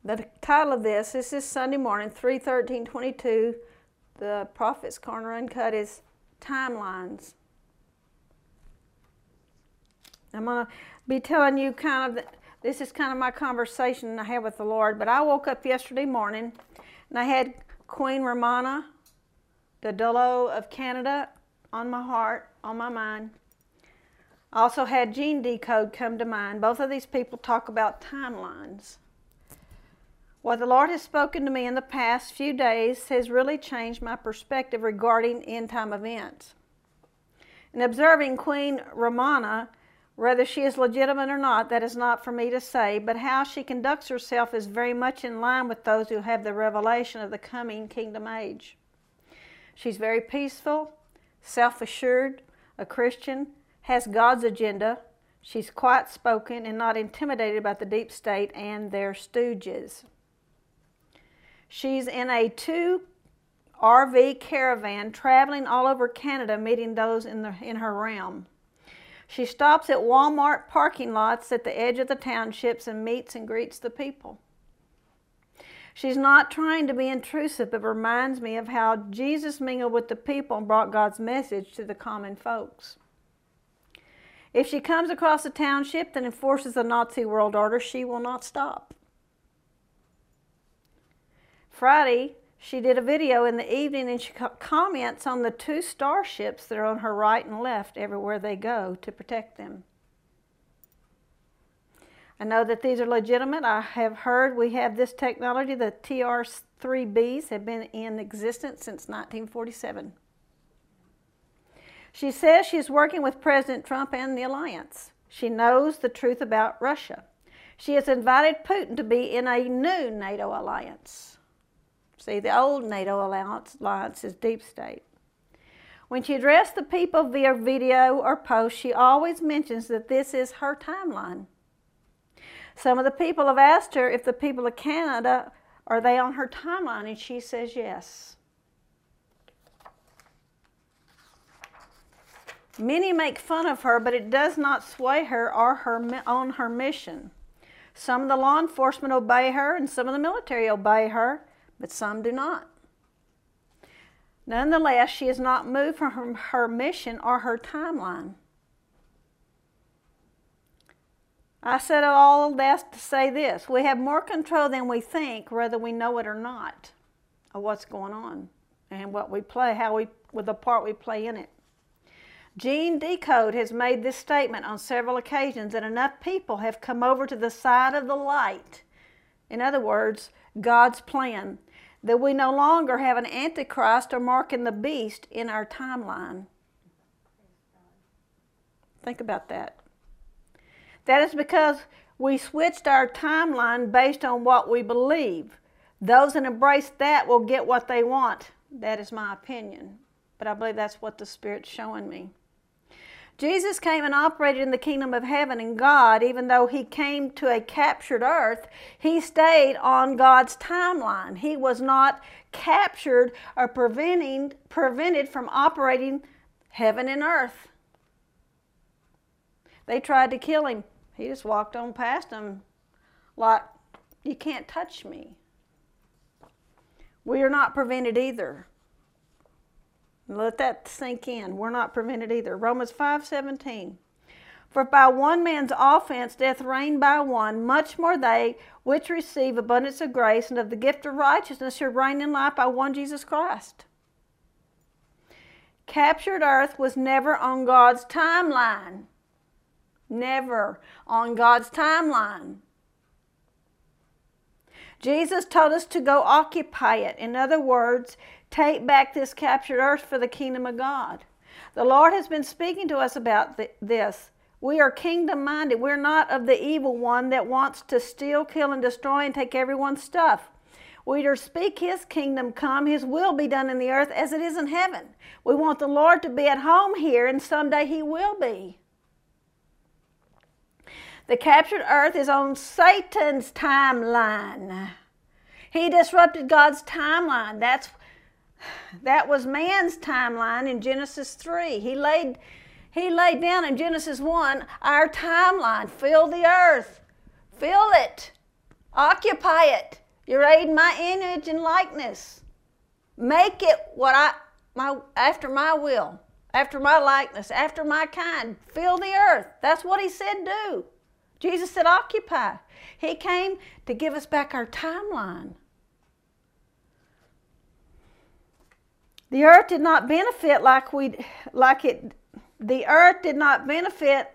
The title of this is Sunday morning, 3/13/22. The Prophet's Corner Uncut is Timelines. I'm going to be telling you this is kind of my conversation I have with the Lord. But I woke up yesterday morning and I had Queen Romana, the Dolo of Canada, on my heart, on my mind. I also had Gene Decode come to mind. Both of these people talk about timelines. What the Lord has spoken to me in the past few days has really changed my perspective regarding end-time events. In observing Queen Romana, whether she is legitimate or not, that is not for me to say, but how she conducts herself is very much in line with those who have the revelation of the coming kingdom age. She's very peaceful, self-assured, a Christian, has God's agenda. She's quiet-spoken and not intimidated by the deep state and their stooges. She's in a 2 RV caravan traveling all over Canada, meeting those in her realm. She stops at Walmart parking lots at the edge of the townships and meets and greets the people. She's not trying to be intrusive, but reminds me of how Jesus mingled with the people and brought God's message to the common folks. If she comes across a township that enforces the Nazi world order, she will not stop. Friday, she did a video in the evening and she comments on the 2 starships that are on her right and left everywhere they go to protect them. I know that these are legitimate. I have heard we have this technology. The TR-3Bs have been in existence since 1947. She says she is working with President Trump and the alliance. She knows the truth about Russia. She has invited Putin to be in a new NATO alliance. See, the old NATO alliance is deep state. When she addressed the people via video or post, she always mentions that this is her timeline. Some of the people have asked her if the people of Canada, are they on her timeline? And she says yes. Many make fun of her, but it does not sway her or on her mission. Some of the law enforcement obey her and some of the military obey her, but some do not. Nonetheless, she has not moved from her mission or her timeline. I said all that to say this. We have more control than we think, whether we know it or not, of what's going on and what we play, with the part we play in it. Gene Decode has made this statement on several occasions, and enough people have come over to the side of the light. In other words, God's plan, that we no longer have an Antichrist or marking the beast in our timeline. Think about that. That is because we switched our timeline based on what we believe. Those that embrace that will get what they want. That is my opinion. But I believe that's what the Spirit's showing me. Jesus came and operated in the kingdom of heaven, and God, even though he came to a captured earth, he stayed on God's timeline. He was not captured or prevented from operating heaven and earth. They tried to kill him. He just walked on past them like, you can't touch me. We are not prevented either. Let that sink in. We're not prevented either. Romans 5:17. For by one man's offense death reigned by one, much more they which receive abundance of grace and of the gift of righteousness shall reign in life by one Jesus Christ. Captured earth was never on God's timeline. Never on God's timeline. Jesus told us to go occupy it. In other words, take back this captured earth for the kingdom of God. The Lord has been speaking to us about this. We are kingdom-minded. We're not of the evil one that wants to steal, kill, and destroy and take everyone's stuff. We are to speak his kingdom come, his will be done in the earth as it is in heaven. We want the Lord to be at home here, and someday he will be. The captured earth is on Satan's timeline. He disrupted God's timeline. That was man's timeline in Genesis 3. He laid down in Genesis 1 our timeline. Fill the earth. Fill it. Occupy it. You're aiding my image and likeness. Make it after my will, after my likeness, after my kind. Fill the earth. That's what he said do. Jesus said occupy. He came to give us back our timeline. The earth did not benefit the earth did not benefit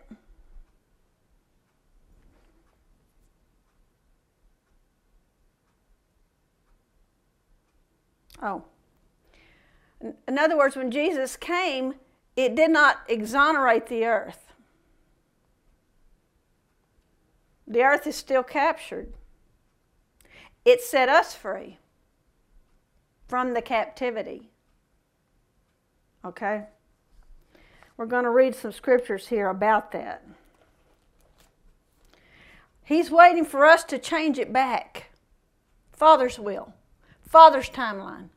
in other words, when Jesus came, it did not exonerate the earth. The earth is still captured. It set us free from the captivity. Okay? We're going to read some scriptures here about that. He's waiting for us to change it back. Father's will. Father's timeline.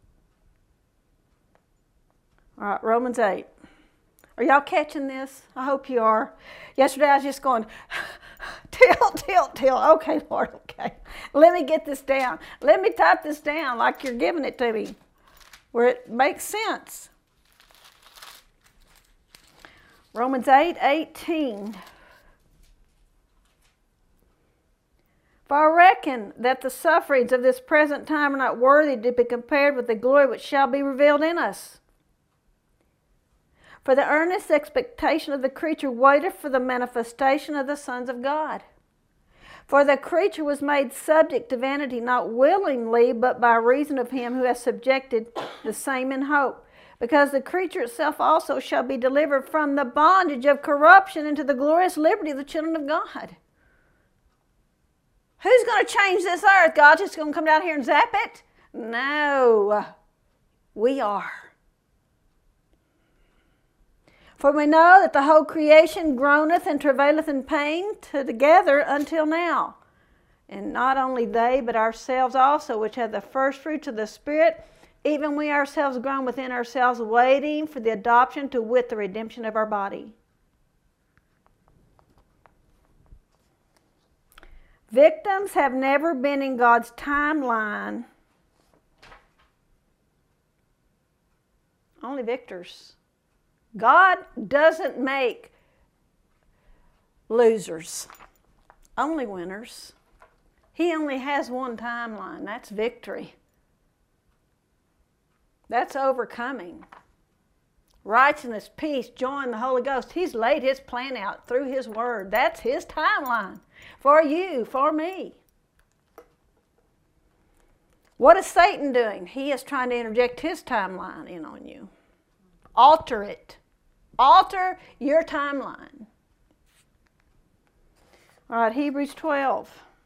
All right, Romans 8. Are y'all catching this? I hope you are. Yesterday I was just going, till. Okay, Lord, okay. Let me get this down. Let me type this down like you're giving it to me, where it makes sense. Romans 8:18. For I reckon that the sufferings of this present time are not worthy to be compared with the glory which shall be revealed in us. For the earnest expectation of the creature waiteth for the manifestation of the sons of God. For the creature was made subject to vanity, not willingly, but by reason of him who has subjected the same in hope. Because the creature itself also shall be delivered from the bondage of corruption into the glorious liberty of the children of God. Who's going to change this earth? God's just going to come down here and zap it? No, we are. For we know that the whole creation groaneth and travaileth in pain together until now. And not only they, but ourselves also, which have the first fruits of the Spirit, even we ourselves groan within ourselves, waiting for the adoption, to wit, the redemption of our body. Victims have never been in God's timeline. Only victors. God doesn't make losers, only winners. He only has one timeline. That's victory. That's overcoming. Righteousness, peace, joy in the Holy Ghost. He's laid his plan out through his word. That's his timeline for you, for me. What is Satan doing? He is trying to interject his timeline in on you. Alter it. Alter your timeline. All right, Hebrews 12.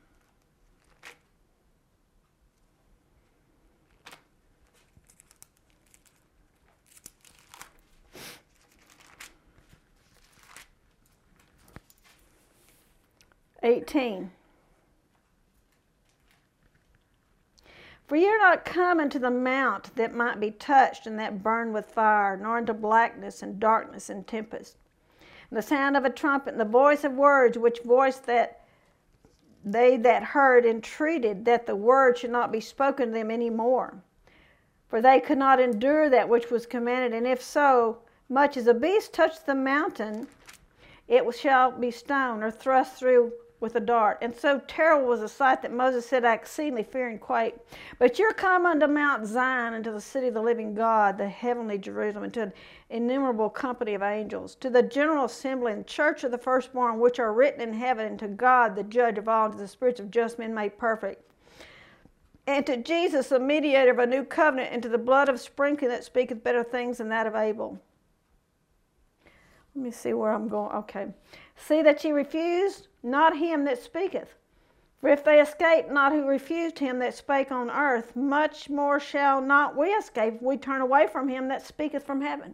For ye are not come into the mount that might be touched and that burned with fire, nor into blackness and darkness and tempest, and the sound of a trumpet and the voice of words, which voice that they that heard entreated that the word should not be spoken to them any more. For they could not endure that which was commanded, and if so much as a beast touch the mountain, it shall be stoned or thrust through with a dart. And so terrible was the sight that Moses said, I exceedingly fear and quake. But you're come unto Mount Zion, unto the city of the living God, the heavenly Jerusalem, and to an innumerable company of angels, to the general assembly and church of the firstborn, which are written in heaven, and to God, the judge of all, and to the spirits of just men made perfect, and to Jesus, the mediator of a new covenant, and to the blood of sprinkling that speaketh better things than that of Abel. Let me see where I'm going. Okay. See that ye refused not him that speaketh. For if they escape not who refused him that spake on earth, much more shall not we escape if we turn away from him that speaketh from heaven.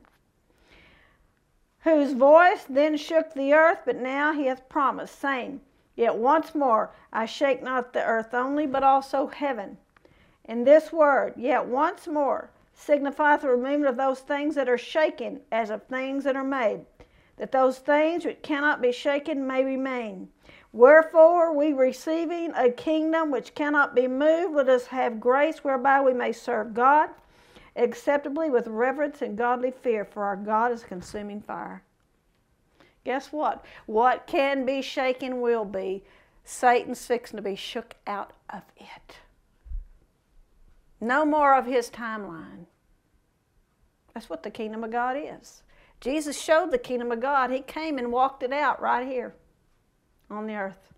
Whose voice then shook the earth, but now he hath promised, saying, Yet once more I shake not the earth only, but also heaven. And this word, yet once more, signifieth the removal of those things that are shaken, as of things that are made, that those things which cannot be shaken may remain, Wherefore, we receiving a kingdom which cannot be moved, let us have grace whereby we may serve God acceptably with reverence and godly fear, for our God is consuming fire. Guess what? What can be shaken will be. Satan's fixing to be shook out of it. No more of his timeline. That's what the kingdom of God is. Jesus showed the kingdom of God. He came and walked it out right here on the earth.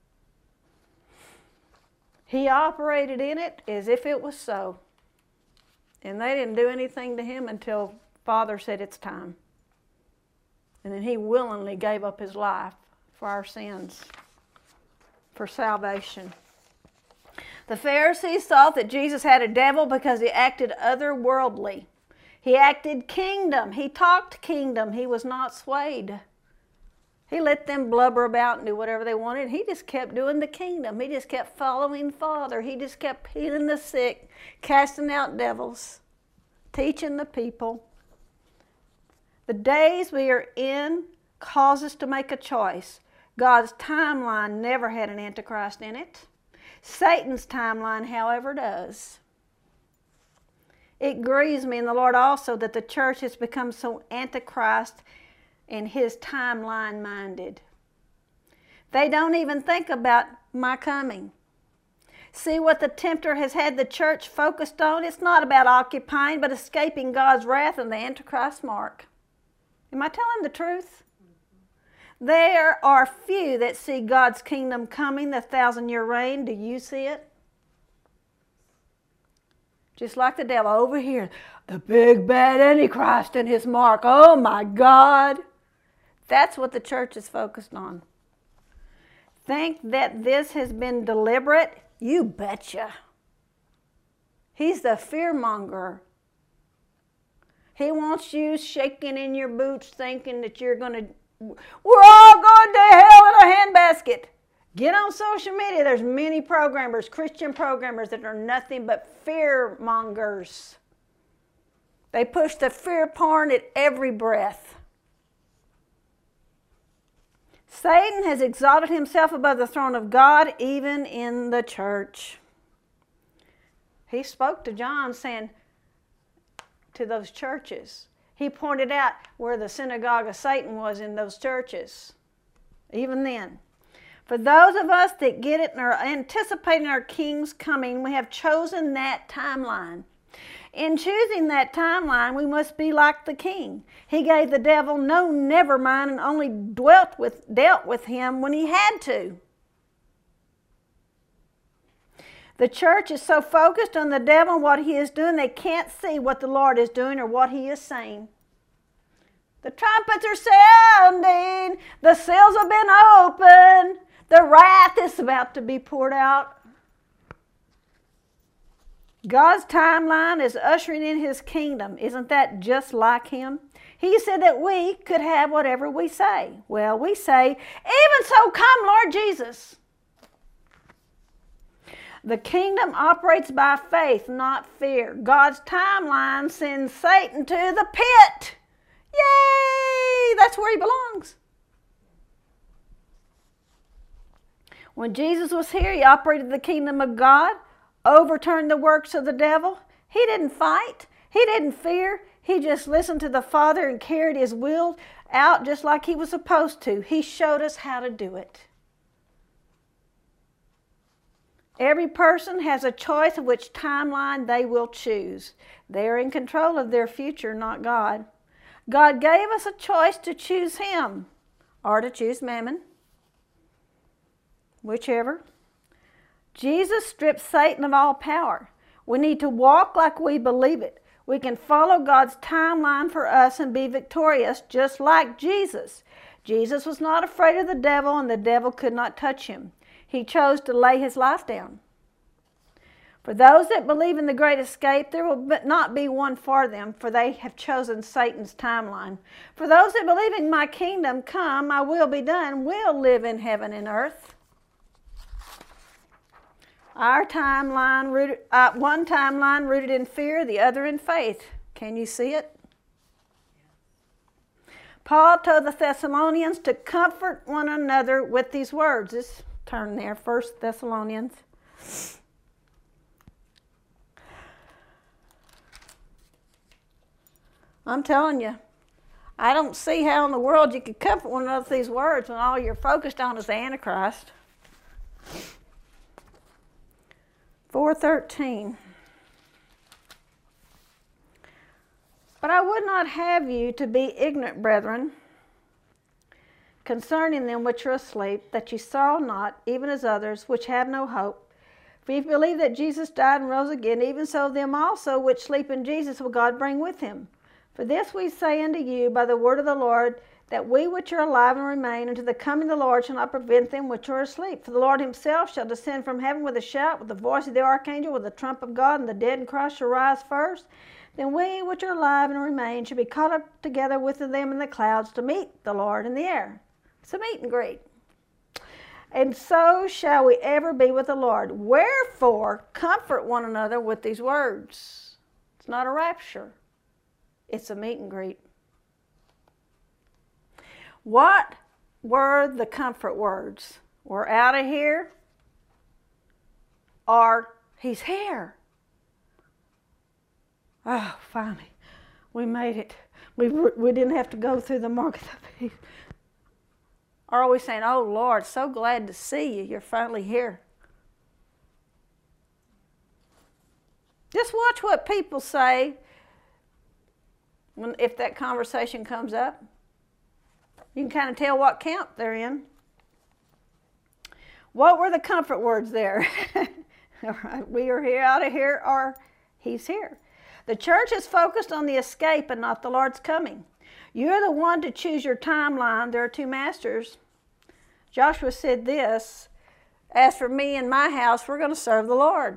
He operated in it as if it was so. And they didn't do anything to him until Father said it's time. And then he willingly gave up his life for our sins, for salvation. The Pharisees thought that Jesus had a devil because he acted otherworldly. He acted kingdom. He talked kingdom. He was not swayed. He let them blubber about and do whatever they wanted. He just kept doing the kingdom. He just kept following Father. He just kept healing the sick, casting out devils, teaching the people. The days we are in cause us to make a choice. God's timeline never had an Antichrist in it. Satan's timeline, however, does. It grieves me in the Lord also that the church has become so Antichrist and his timeline minded. They don't even think about my coming. See what the tempter has had the church focused on? It's not about occupying, but escaping God's wrath and the Antichrist mark. Am I telling the truth? There are few that see God's kingdom coming, the 1,000-year reign. Do you see it? Just like the devil over here, the big bad Antichrist and his mark. Oh my God. That's what the church is focused on. Think that this has been deliberate? You betcha. He's the fearmonger. He wants you shaking in your boots thinking that we're all going to hell in a handbasket. Get on social media. There's many programmers, Christian programmers, that are nothing but fear mongers. They push the fear porn at every breath. Satan has exalted himself above the throne of God, even in the church. He spoke to John saying to those churches. He pointed out where the synagogue of Satan was in those churches, even then. For those of us that get it and are anticipating our King's coming, we have chosen that timeline. In choosing that timeline, we must be like the King. He gave the devil no never mind and only dealt with him when he had to. The church is so focused on the devil and what he is doing, they can't see what the Lord is doing or what he is saying. The trumpets are sounding. The seals have been opened. The wrath is about to be poured out. God's timeline is ushering in his kingdom. Isn't that just like him? He said that we could have whatever we say. Well, we say, even so come, Lord Jesus. The kingdom operates by faith, not fear. God's timeline sends Satan to the pit. Yay! That's where he belongs. When Jesus was here, he operated the kingdom of God, overturned the works of the devil. He didn't fight. He didn't fear. He just listened to the Father and carried his will out just like he was supposed to. He showed us how to do it. Every person has a choice of which timeline they will choose. They are in control of their future, not God. God gave us a choice to choose him or to choose mammon. Whichever. Jesus stripped Satan of all power. We need to walk like we believe it. We can follow God's timeline for us and be victorious just like Jesus. Jesus was not afraid of the devil and the devil could not touch him. He chose to lay his life down. For those that believe in the great escape, there will not be one for them, for they have chosen Satan's timeline. For those that believe in my kingdom come, my will be done, will live in heaven and earth. Our timeline, one timeline rooted in fear, the other in faith. Can you see it? Paul told the Thessalonians to comfort one another with these words. turn there. 1 Thessalonians. I'm telling you, I don't see how in the world you could comfort one another with these words when all you're focused on is the Antichrist. 4:13. But I would not have you to be ignorant, brethren, concerning them which are asleep, that ye sorrow not, even as others, which have no hope. For ye believe that Jesus died and rose again, even so them also which sleep in Jesus will God bring with him. For this we say unto you by the word of the Lord, that we which are alive and remain unto the coming of the Lord shall not prevent them which are asleep. For the Lord himself shall descend from heaven with a shout, with the voice of the archangel, with the trump of God, and the dead in Christ shall rise first. Then we which are alive and remain shall be caught up together with them in the clouds to meet the Lord in the air. It's a meet and greet. And so shall we ever be with the Lord. Wherefore, comfort one another with these words. It's not a rapture. It's a meet and greet. What were the comfort words? We're out of here, or he's here. Oh, finally, we made it. We didn't have to go through the mark of the beast. Or are we saying, oh, Lord, so glad to see you. You're finally here. Just watch what people say if that conversation comes up. You can kind of tell what camp they're in. What were the comfort words there? We are here, out of here, or he's here. The church is focused on the escape and not the Lord's coming. You're the one to choose your timeline. There are two masters. Joshua said this, as for me and my house, we're going to serve the Lord.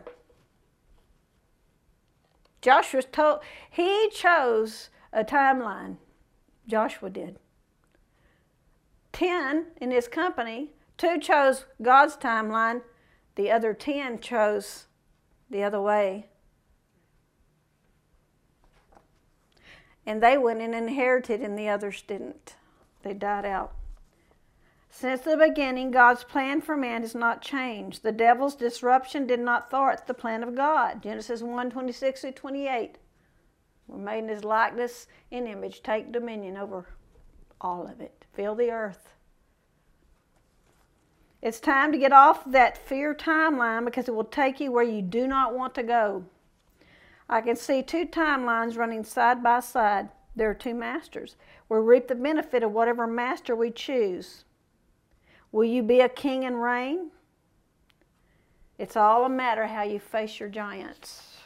Joshua told, he chose a timeline. Joshua did. 10 in his company, 2 chose God's timeline, the other 10 chose the other way. And they went and inherited, and the others didn't. They died out. Since the beginning, God's plan for man has not changed. The devil's disruption did not thwart the plan of God. Genesis 1:26-28. We're made in his likeness and image. Take dominion over all of it. Fill the earth. It's time to get off that fear timeline because it will take you where you do not want to go. I can see 2 timelines running side by side. There are 2 masters. We'll reap the benefit of whatever master we choose. Will you be a king and reign? It's all a matter how you face your giants.